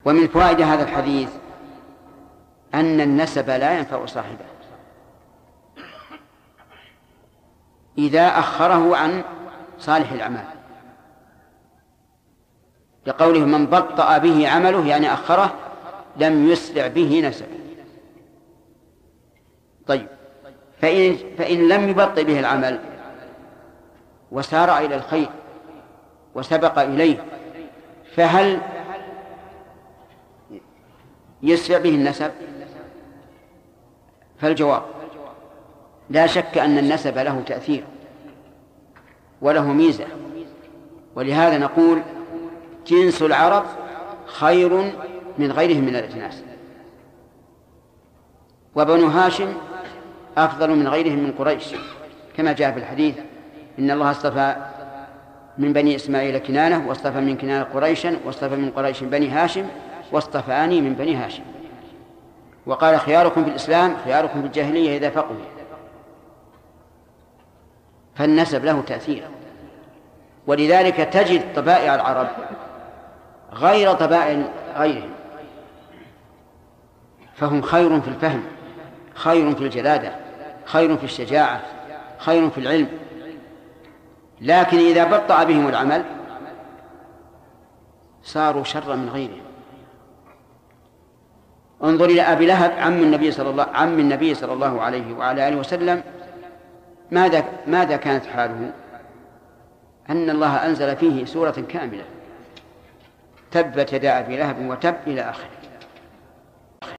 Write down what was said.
ومن فوائد هذا الحديث أن النسب لا ينفع صاحبه إذا أخره عن صالح الأعمال، لقوله من بطأ به عمله يعني أخره لم يسرع به نسبه. طيب، فإن لم يبطئ به العمل وسارع إلى الخير وسبق إليه، فهل يسرع به النسب؟ فالجواب لا شك أن النسب له تأثير وله ميزة، ولهذا نقول جنس العرب خير من غيرهم من الأجناس، وبنو هاشم أفضل من غيرهم من قريش، كما جاء في الحديث إن الله اصطفى من بني إسماعيل كنانة، واصطفى من كنانة قريشا، واصطفى من قريش بني هاشم، واصطفاني من بني هاشم. وقال خياركم في الإسلام خياركم في الجاهلية إذا فقهوا. فالنسب له تأثير، ولذلك تجد طبائع العرب غير طبائع غيرهم، فهم خير في الفهم، خير في الجلادة، خير في الشجاعة، خير في العلم، لكن إذا بطأ بهم العمل صاروا شر من غيرهم. انظر إلى أبي لهب عم النبي صلى الله عليه وعلى آله وسلم، ماذا كانت حاله؟ أن الله أنزل فيه سورة كاملة، تبت يدا أبي لهب وتب إلى آخره.